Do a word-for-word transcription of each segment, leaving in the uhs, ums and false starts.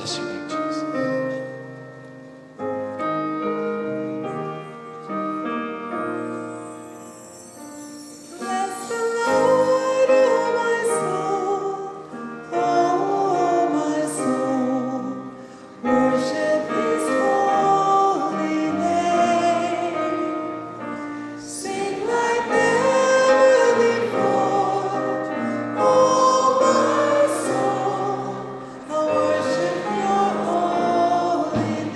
bless your name, Jesus. Bless the Lord, oh my soul, oh my soul, worship His holy name. Sing like never before, oh my soul, I worship Your holy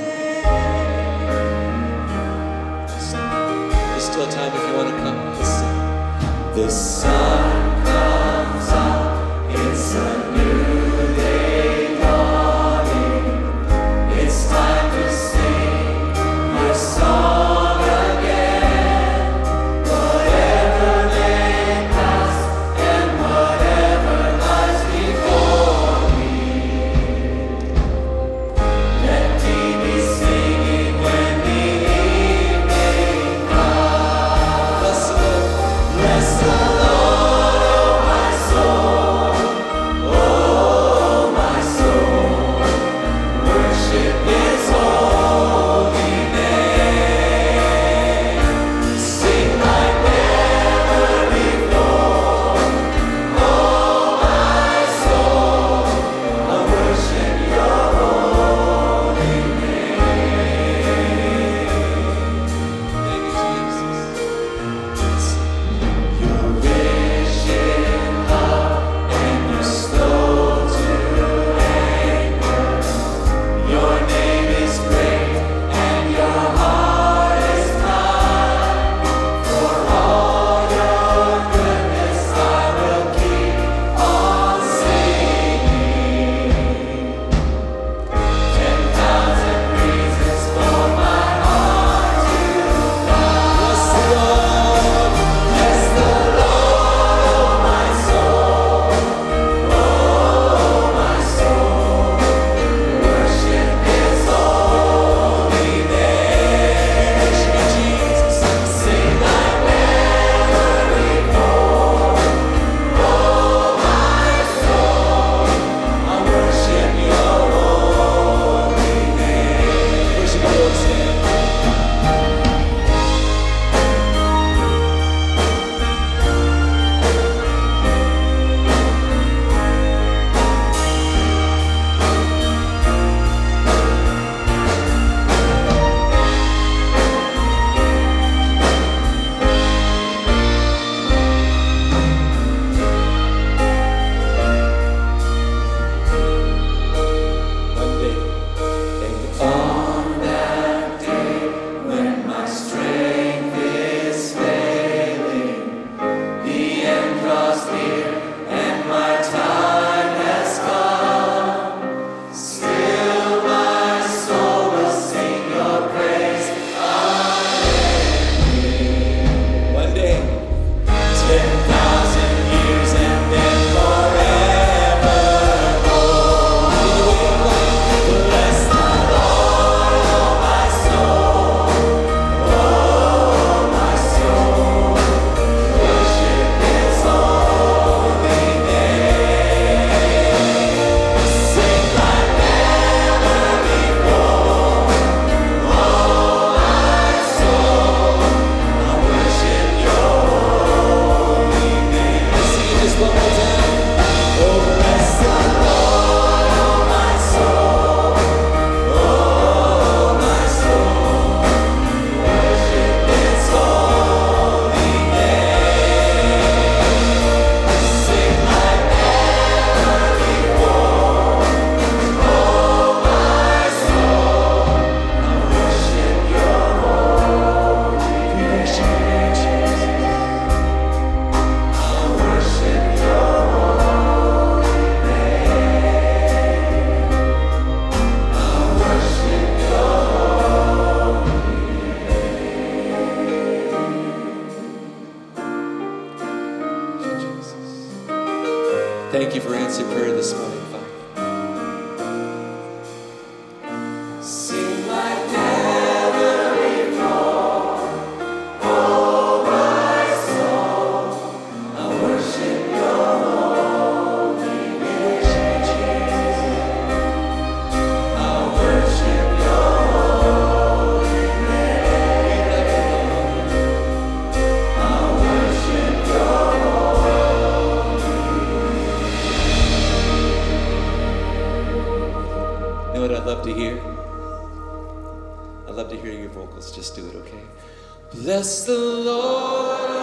name. There's still time if you want to come. Let's sing. The sun comes up, it's a new day dawning. It's time to sing your song again. Whatever may pass and whatever lies before me, let me be singing when the evening comes. Bless the Lord. Bless the Lord, oh my soul, oh my soul, worship His holy name. Sing like never before, oh my soul, I worship Your holy name. Thank you, Jesus. You're rich in love and you're slow to anger. Your name is great and your heart is kind. For all Your goodness I will keep on singing. Ten thousand reasons for my heart to Bless the Lord. bless the Lord, oh my soul, oh my soul, worship His holy name. Worship you, Jesus. Sing like never before, oh my soul, I worship Your holy name. Worship the Lord. Stand. One day. And On that day when my strength is failing, the end draws near and my time has come. Still my soul will sing Your praise unending. one day. Ten thousand years and then forevermore. Bless the Lord, oh my soul, oh my soul, worship His holy name. Sing like never before, oh my soul, I worship Your holy name. Let's sing it just one more time. Oh, bless the Lord, oh my soul, oh my soul, worship His holy name. Sing like never before, oh my soul, I worship Your holy name. I worship Your holy name. I worship Your Thank you for answering prayer this morning, Father. Sing like never before, oh my soul, I worship Your holy name. to hear. I'd love to hear your vocals. Just do it, okay? Bless the Lord.